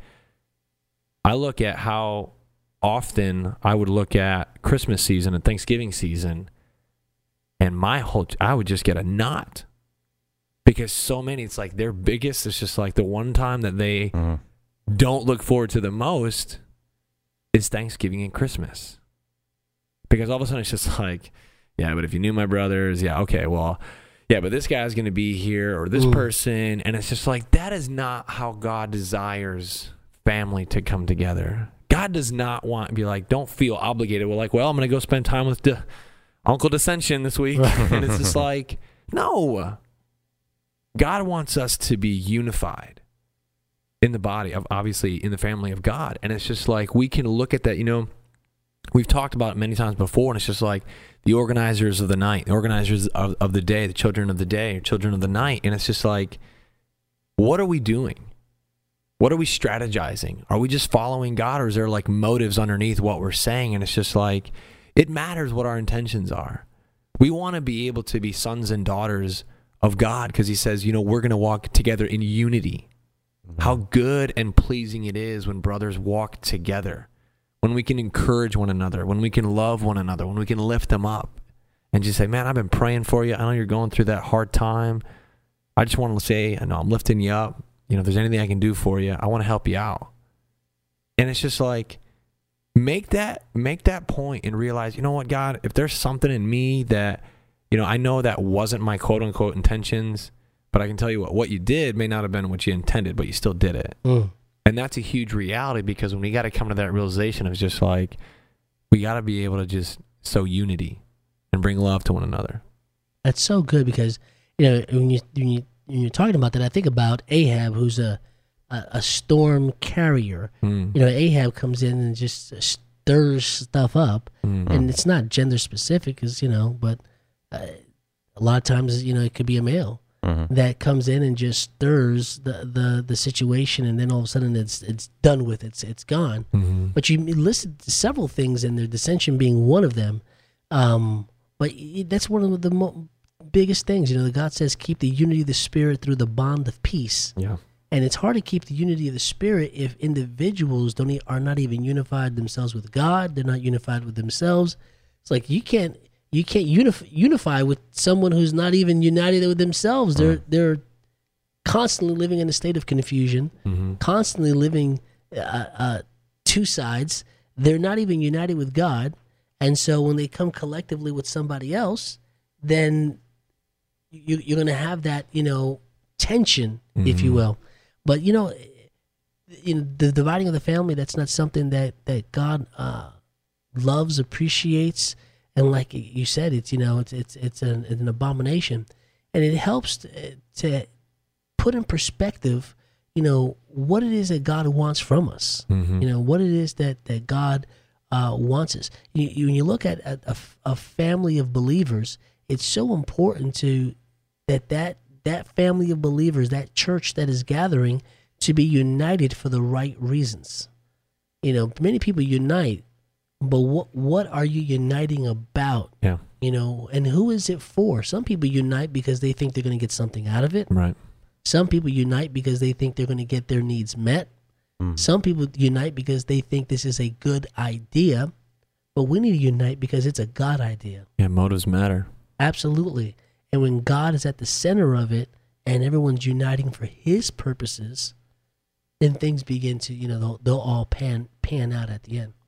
I look at how often I would look at Christmas season and Thanksgiving season, and I would just get a knot. Because so many, it's like their biggest, it's just like the one time that they don't look forward to the most is Thanksgiving and Christmas. Because all of a sudden it's just like, yeah, but if you knew my brothers, yeah, okay, well, yeah, but this guy's going to be here or this person. And it's just like, that is not how God desires family to come together. God does not want to be like, don't feel obligated. We're like, well, I'm going to go spend time with Uncle Dissension this week. And it's just like, no. God wants us to be unified in the body of, obviously, in the family of God. And it's just like, we can look at that, we've talked about it many times before, and it's just like the organizers of the night, the organizers of the day, the children of the day, or children of the night. And it's just like, what are we doing? What are we strategizing? Are we just following God, or is there like motives underneath what we're saying? And it's just like, it matters what our intentions are. We want to be able to be sons and daughters of God because he says, we're going to walk together in unity. How good and pleasing it is when brothers walk together, when we can encourage one another, when we can love one another, when we can lift them up and just say, man, I've been praying for you. I know you're going through that hard time. I just want to say, I know I'm lifting you up. If there's anything I can do for you, I want to help you out. And it's just like, make that point and realize, you know what, God, if there's something in me that, I know that wasn't my quote unquote intentions, but I can tell you what you did may not have been what you intended, but you still did it. And that's a huge reality, because when we got to come to that realization, it's just like, we got to be able to just sow unity and bring love to one another. That's so good, because, when you're talking about that, I think about Ahab, who's a storm carrier. Ahab comes in and just stirs stuff up, and it's not gender specific, because but a lot of times it could be a male that comes in and just stirs the situation, and then all of a sudden it's done with, it's gone. But you listed several things in there, dissension being one of them. But that's one of the biggest things. God says, keep the unity of the Spirit through the bond of peace. Yeah. And it's hard to keep the unity of the Spirit if individuals are not even unified themselves with God. They're not unified with themselves. It's like you can't unify with someone who's not even united with themselves. They're constantly living in a state of confusion, constantly living two sides. They're not even united with God. And so when they come collectively with somebody else, then you're going to have that, tension, if you will. But, the dividing of the family, that's not something that God loves, appreciates. And like you said, it's an abomination. And it helps to put in perspective, what it is that God wants from us. What it is that God wants us. When you look at a family of believers, it's so important to that family of believers, that church that is gathering, to be united for the right reasons. Many people unite, but what are you uniting about? Yeah. And who is it for? Some people unite because they think they're going to get something out of it. Right. Some people unite because they think they're going to get their needs met. Some people unite because they think this is a good idea, but we need to unite because it's a God idea. Yeah, motives matter. Absolutely. And when God is at the center of it and everyone's uniting for his purposes, then things begin to, they'll all pan out at the end.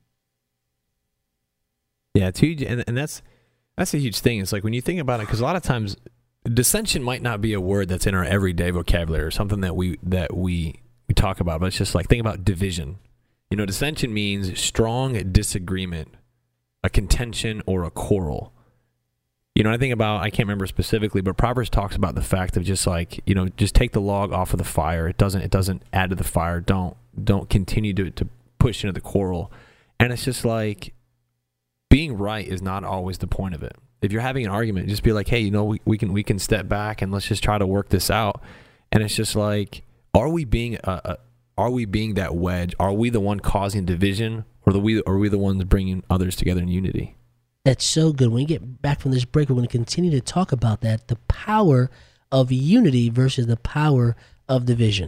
Yeah, it's huge. And that's a huge thing. It's like when you think about it, because a lot of times dissension might not be a word that's in our everyday vocabulary or something that we talk about, but it's just like, think about division. Dissension means strong disagreement, a contention, or a quarrel. I think about, I can't remember specifically, but Proverbs talks about the fact of just like, just take the log off of the fire. It doesn't add to the fire. Don't continue to push into the quarrel. And it's just like, being right is not always the point of it. If you're having an argument, just be like, hey, we can step back and let's just try to work this out. And it's just like, are we being that wedge? Are we the one causing division, or are we the ones bringing others together in unity? That's so good. When we get back from this break, we're going to continue to talk about that, the power of unity versus the power of division.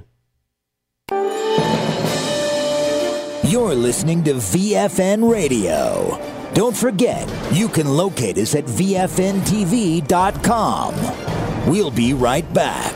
You're listening to VFN Radio. Don't forget, you can locate us at VFNTV.com. We'll be right back.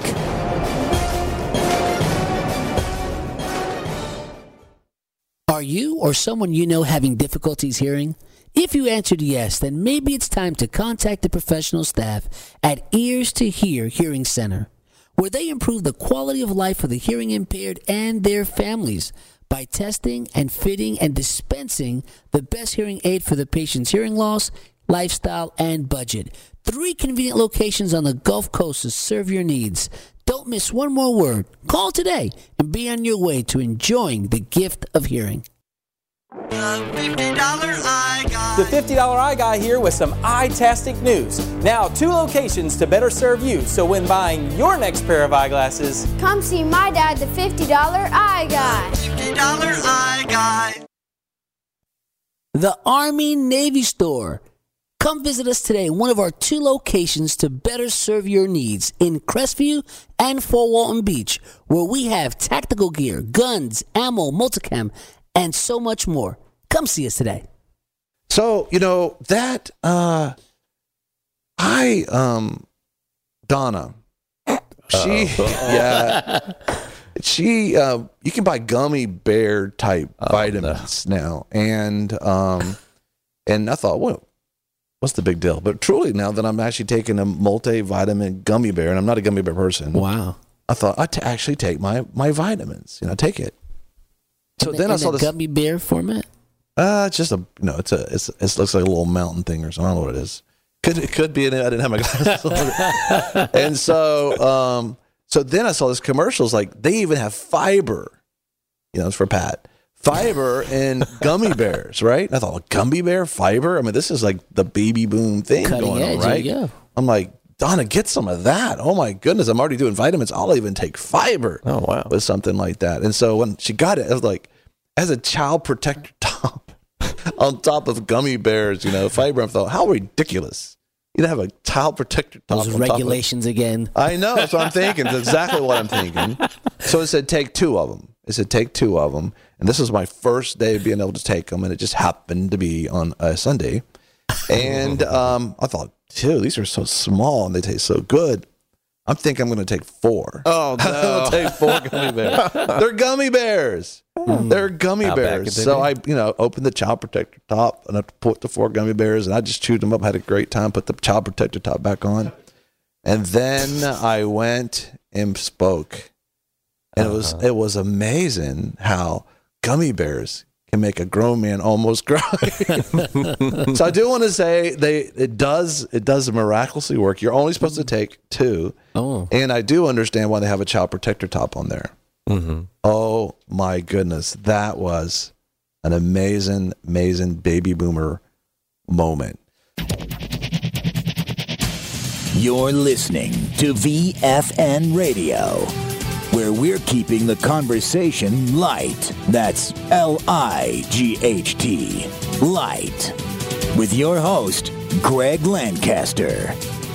Are you or someone you know having difficulties hearing? If you answered yes, then maybe it's time to contact the professional staff at Ears to Hear Hearing Center, where they improve the quality of life for the hearing impaired and their families by testing and fitting and dispensing the best hearing aid for the patient's hearing loss, lifestyle, and budget. 3 convenient locations on the Gulf Coast to serve your needs. Don't miss one more word. Call today and be on your way to enjoying the gift of hearing. The $50 I got. The $50 Eye Guy here with some eye-tastic news. Now, 2 locations to better serve you, so when buying your next pair of eyeglasses, come see my dad, the $50 Eye Guy. $50 Eye Guy. The Army-Navy Store. Come visit us today in one of our 2 locations to better serve your needs in Crestview and Fort Walton Beach, where we have tactical gear, guns, ammo, multicam, and so much more. Come see us today. So, that, Donna, you can buy gummy bear type vitamins now. And I thought, well, what's the big deal? But truly, now that I'm actually taking a multivitamin gummy bear, and I'm not a gummy bear person. Wow. I thought I'd actually take my vitamins, take it. So then I saw this gummy bear format. It's just it looks like a little mountain thing or something. I don't know what it is. It could be in it. I didn't have my glasses on. And so then I saw this commercials, like they even have fiber, it's for Pat. Fiber and gummy bears, right? And I thought, gummy bear, fiber? I mean, this is like the baby boom thing going on, right? Yeah. I'm like, Donna, get some of that. Oh my goodness, I'm already doing vitamins. I'll even take fiber. Oh, wow. With something like that. And so when she got it, I was like, as a child protector top on top of gummy bears, fiber, I thought, how ridiculous. You'd have a child protector top. Those regulations again. I know, that's what I'm thinking. That's exactly what I'm thinking. So it said take 2 of them. And this was my first day of being able to take them, and it just happened to be on a Sunday. And I thought, these are so small and they taste so good. I'm thinking I'm going to take 4. Oh, no. I'm going to take 4 gummy bears. They're gummy bears. They're gummy bears. So I, opened the child protector top and I put the 4 gummy bears, and I just chewed them up, had a great time, put the child protector top back on. And then I went and spoke. And it was amazing how gummy bears can make a grown man almost cry. So I do want to say it does miraculously work. You're only supposed to take 2. Oh. And I do understand why they have a child protector top on there. Mm-hmm. Oh my goodness. That was an amazing, amazing baby boomer moment. You're listening to VFN Radio, where we're keeping the conversation light. That's L-I-G-H-T, light. With your host, Greg Lancaster.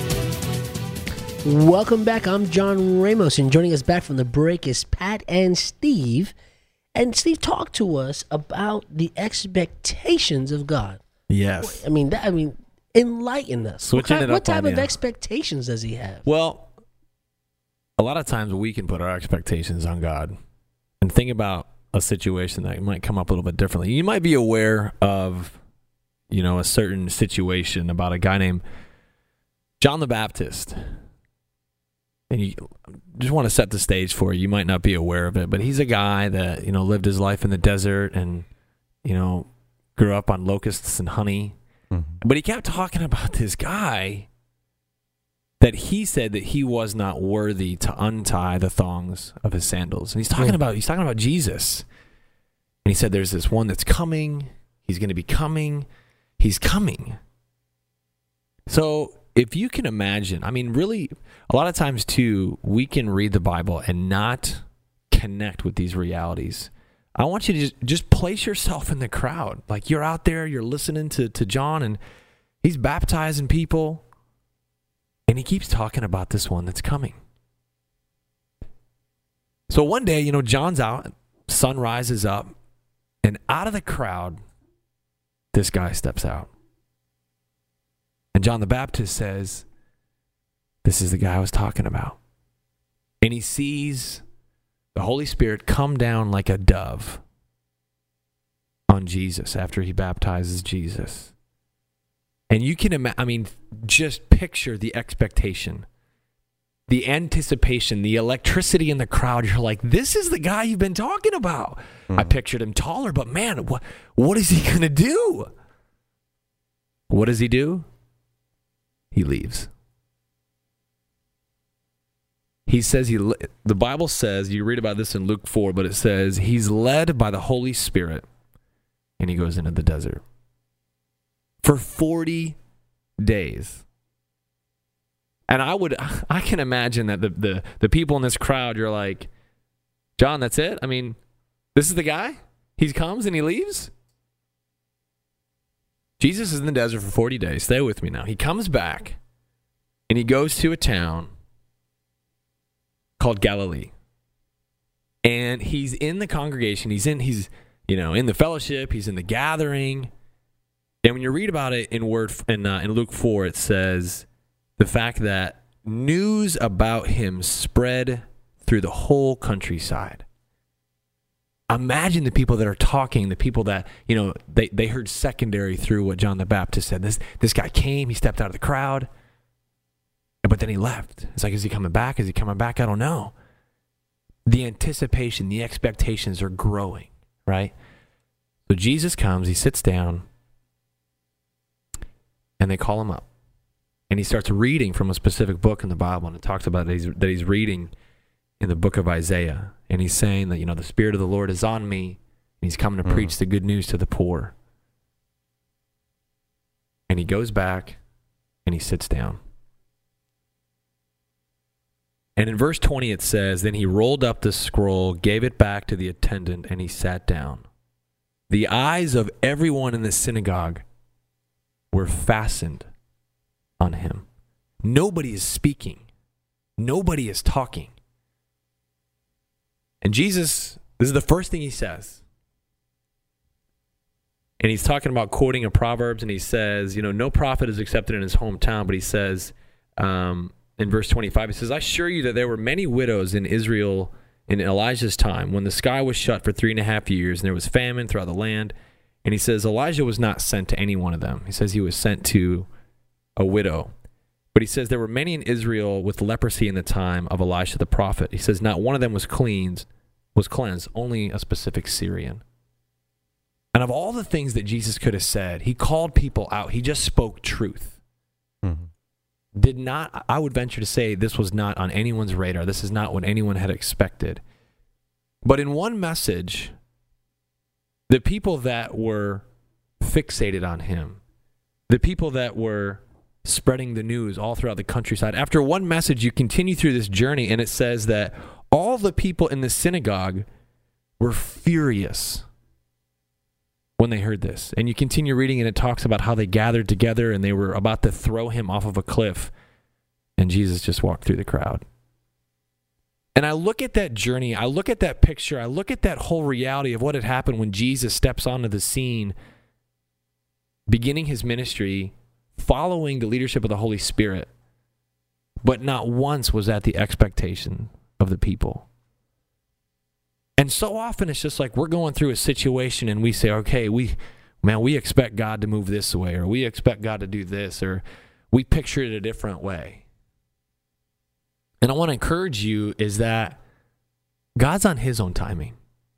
Welcome back. I'm John Ramos, and joining us back from the break is Pat and Steve. And Steve, talk to us about the expectations of God. Yes. I mean, enlighten us. What type of you. expectations does he have? Well, a lot of times we can put our expectations on God and think about a situation that might come up a little bit differently. You might be aware of, a certain situation about a guy named John the Baptist. And you just want to set the stage for you. You might not be aware of it, but he's a guy that, lived his life in the desert and, grew up on locusts and honey. Mm-hmm. But he kept talking about this guy that he said that he was not worthy to untie the thongs of his sandals. And he's talking about Jesus. And he said there's this one that's coming. He's going to be coming. He's coming. So if you can imagine, really, a lot of times too, we can read the Bible and not connect with these realities. I want you to just place yourself in the crowd. Like you're out there, you're listening to John, and he's baptizing people. And he keeps talking about this one that's coming. So one day, John's out, sun rises up, and out of the crowd, this guy steps out. And John the Baptist says, this is the guy I was talking about. And he sees the Holy Spirit come down like a dove on Jesus after he baptizes Jesus. And you can imagine, just picture the expectation, the anticipation, the electricity in the crowd. You're like, this is the guy you've been talking about. Mm-hmm. I pictured him taller, but man, what is he going to do? What does he do? He leaves. He says, the Bible says, you read about this in Luke 4, but it says he's led by the Holy Spirit and he goes into the desert. for 40 days. And I can imagine that the people in this crowd, you're like, John, that's it? I mean, this is the guy? He comes and he leaves? Jesus is in the desert for 40 days. Stay with me now. He comes back and he goes to a town called Galilee. And he's in the congregation. He's in the fellowship. He's in the gathering. And when you read about it in Luke 4, it says the fact that news about him spread through the whole countryside. Imagine the people that are talking, the people that, they heard secondary through what John the Baptist said. This guy came, he stepped out of the crowd, but then he left. It's like, is he coming back? Is he coming back? I don't know. The anticipation, the expectations are growing, right? So Jesus comes, he sits down, and they call him up. And he starts reading from a specific book in the Bible, and it talks about that he's reading in the book of Isaiah. And he's saying that, the Spirit of the Lord is on me, and he's coming to preach the good news to the poor. And he goes back, and he sits down. And in verse 20 it says, then he rolled up the scroll, gave it back to the attendant, and he sat down. The eyes of everyone in the synagogue were fastened on him. Nobody is speaking. Nobody is talking. And Jesus, this is the first thing he says. And he's talking about quoting a Proverbs, and he says, no prophet is accepted in his hometown, but he says, in verse 25, it says, I assure you that there were many widows in Israel in Elijah's time when the sky was shut for 3.5 years and there was famine throughout the land. And he says Elijah was not sent to any one of them. He says he was sent to a widow. But he says there were many in Israel with leprosy in the time of Elisha the prophet. He says not one of them was cleansed, only a specific Syrian. And of all the things that Jesus could have said, he called people out. He just spoke truth. Mm-hmm. I would venture to say this was not on anyone's radar. This is not what anyone had expected. But in one message, the people that were fixated on him, the people that were spreading the news all throughout the countryside, after one message, you continue through this journey, and it says that all the people in the synagogue were furious when they heard this. And you continue reading, and it talks about how they gathered together and they were about to throw him off of a cliff. And Jesus just walked through the crowd. And I look at that journey, I look at that picture, I look at that whole reality of what had happened when Jesus steps onto the scene, beginning his ministry, following the leadership of the Holy Spirit. But not once was that the expectation of the people. And so often it's just like we're going through a situation and we say, okay, we expect God to move this way, or we expect God to do this, or we picture it a different way. And I want to encourage you is that God's on his own timing.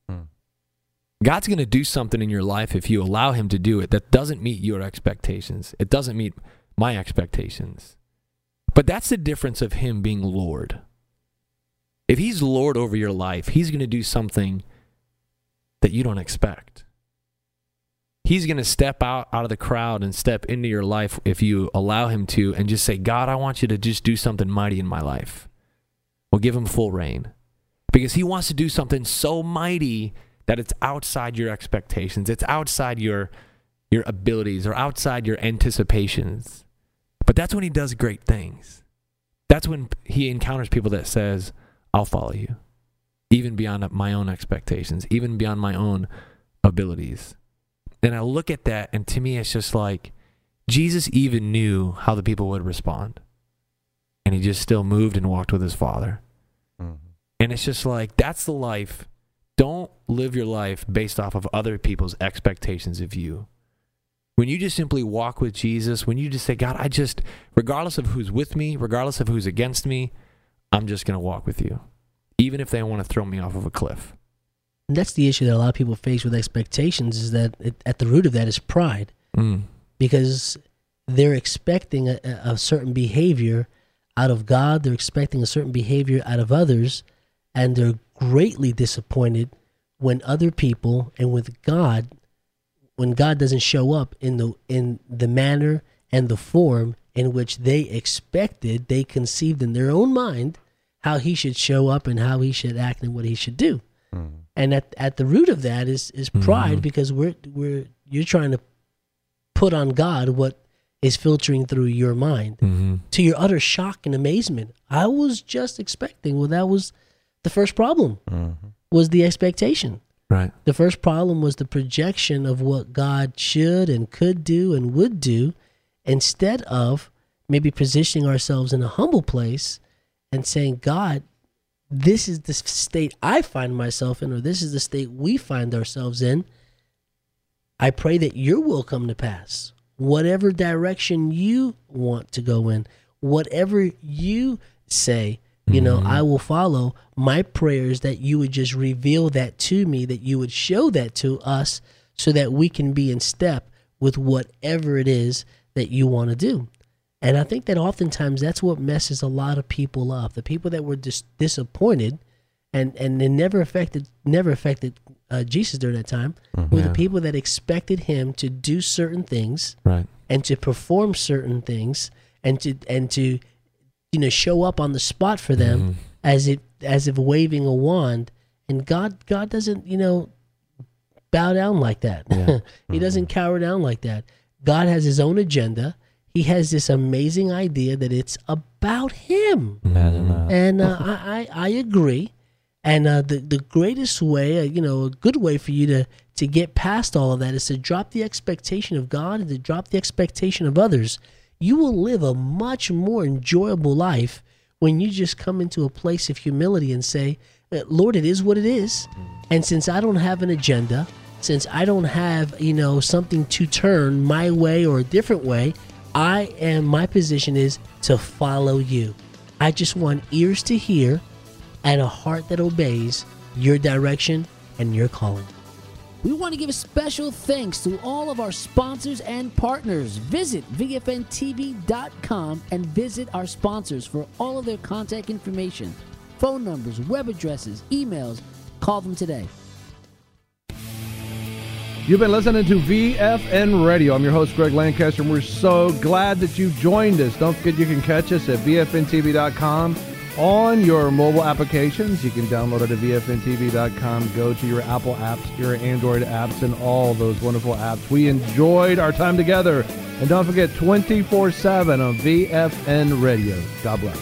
God's going to do something in your life if you allow him to do it that doesn't meet your expectations. It doesn't meet my expectations. But that's the difference of him being Lord. If he's Lord over your life, he's going to do something that you don't expect. He's going to step out of the crowd and step into your life if you allow him to, and just say, God, I want you to just do something mighty in my life. Well, give him full reign. Because he wants to do something so mighty that it's outside your expectations. It's outside your abilities or outside your anticipations. But that's when he does great things. That's when he encounters people that says, I'll follow you, even beyond my own expectations, even beyond my own abilities. And I look at that, and to me, it's just like Jesus even knew how the people would respond. And he just still moved and walked with his Father. Mm-hmm. And it's just like, that's the life. Don't live your life based off of other people's expectations of you. When you just simply walk with Jesus, when you just say, God, regardless of who's with me, regardless of who's against me, I'm just going to walk with you, even if they want to throw me off of a cliff. And that's the issue that a lot of people face with expectations, is that at the root of that is pride. Because they're expecting a certain behavior out of God, they're expecting a certain behavior out of others, and they're greatly disappointed when other people and with God when God doesn't show up in the manner and the form in which they expected, they conceived in their own mind how he should show up and how he should act and what he should do. And at the root of that is pride, because you're trying to put on God what is filtering through your mind, to your utter shock and amazement. I was just expecting. Well, that was the first problem, was the expectation. Right. The first problem was the projection of what God should and could do and would do, instead of maybe positioning ourselves in a humble place and saying, God, this is the state I find myself in, or this is the state we find ourselves in. I pray that your will come to pass. Whatever direction you want to go in, whatever you say, I will follow. My prayer is that you would just reveal that to me, that you would show that to us, so that we can be in step with whatever it is that you want to do. And I think that oftentimes that's what messes a lot of people up. The people that were disappointed and never affected Jesus during that time were the people that expected him to do certain things, right, and to perform certain things, and to show up on the spot for them as if waving a wand. And God doesn't bow down like that. Yeah. He doesn't cower down like that. God has his own agenda. He has this amazing idea that it's about him. And I agree. And the greatest way, a good way for you to get past all of that is to drop the expectation of God and to drop the expectation of others. You will live a much more enjoyable life when you just come into a place of humility and say, Lord, it is what it is. And since I don't have an agenda, since I don't have, something to turn my way or a different way, my position is to follow you. I just want ears to hear and a heart that obeys your direction and your calling. We want to give a special thanks to all of our sponsors and partners. Visit VFNTV.com and visit our sponsors for all of their contact information, phone numbers, web addresses, emails. Call them today. You've been listening to VFN Radio. I'm your host, Greg Lancaster, and we're so glad that you joined us. Don't forget you can catch us at VFNTV.com on your mobile applications. You can download it at VFNTV.com. Go to your Apple apps, your Android apps, and all those wonderful apps. We enjoyed our time together. And don't forget, 24/7 on VFN Radio. God bless.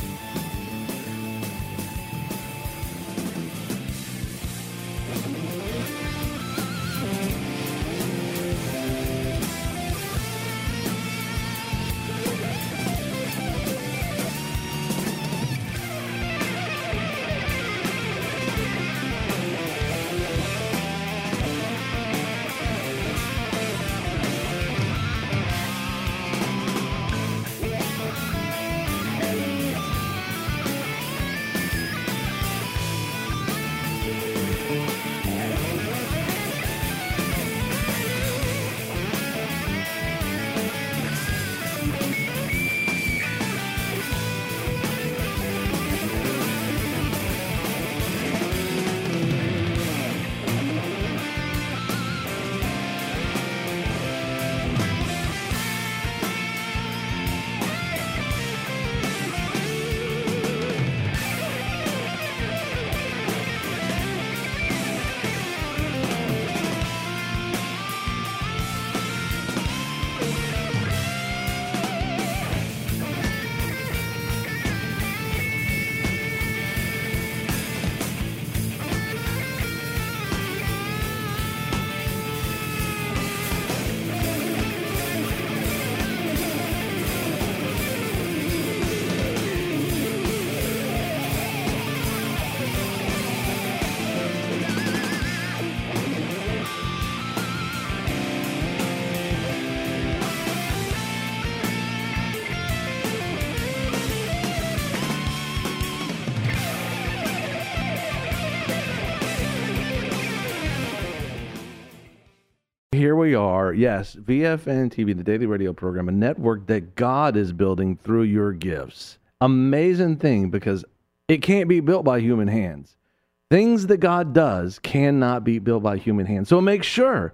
Here we are. Yes, VFN TV, the daily radio program, a network that God is building through your gifts. Amazing thing, because it can't be built by human hands. Things that God does cannot be built by human hands. So make sure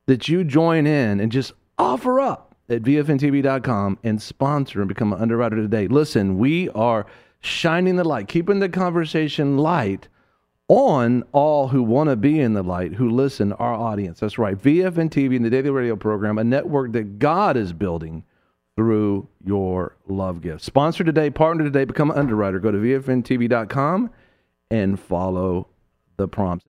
that you join in and just offer up at VFNTV.com and sponsor and become an underwriter today. Listen, we are shining the light, keeping the conversation light on all who want to be in the light, who listen, our audience. That's right. VFN TV and the Daily Radio Program, a network that God is building through your love gift. Sponsor today, partner today, become an underwriter. Go to VFNTV.com and follow the prompts.